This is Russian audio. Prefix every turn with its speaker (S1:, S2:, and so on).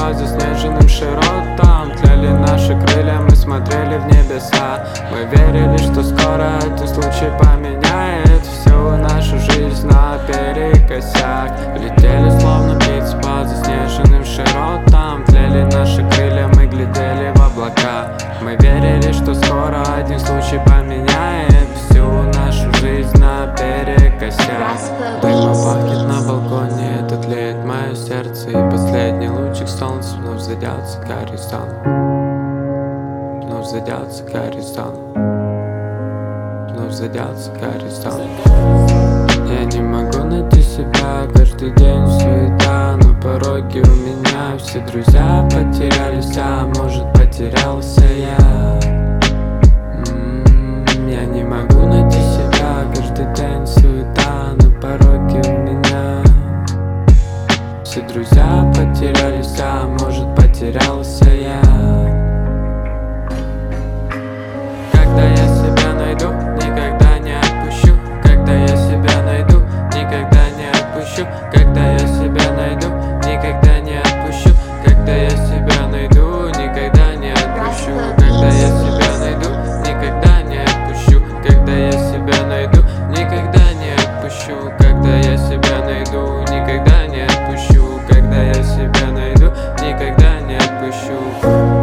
S1: по заснеженным широтам. Тлели наши крылья, мы смотрели в небеса. Мы верили, что скоро этот случай поменяет всю нашу жизнь наперекосяк. Летели словно птицы по заснеженным широтам. Тлели наши крылья, мы глядели в облака. Мы верили, что скоро один случай поменяет всю нашу жизнь наперекосяк. Дыма пахнет на балконе, это тлеет мое сердце. И последний лучик солнца вновь задется горизонт. Вновь задется горизонт. Вновь задется горизонт. Я не могу найти себя, каждый день суета. На пороге у меня все друзья потерялись, а может потерялся я. Я не могу найти себя, каждый день суета. На пороге у меня все друзья потерялись, а может потерялся я. Когда я себя найду, никогда не отпущу. Когда я себя найду, никогда не отпущу. Когда я себя найду, никогда не отпущу. Когда я себя найду, никогда не отпущу. Когда я себя найду, никогда не отпущу. Когда я себя найду, никогда не отпущу. Когда я себя найду, никогда не отпущу. Когда я себя найду, никогда не отпущу.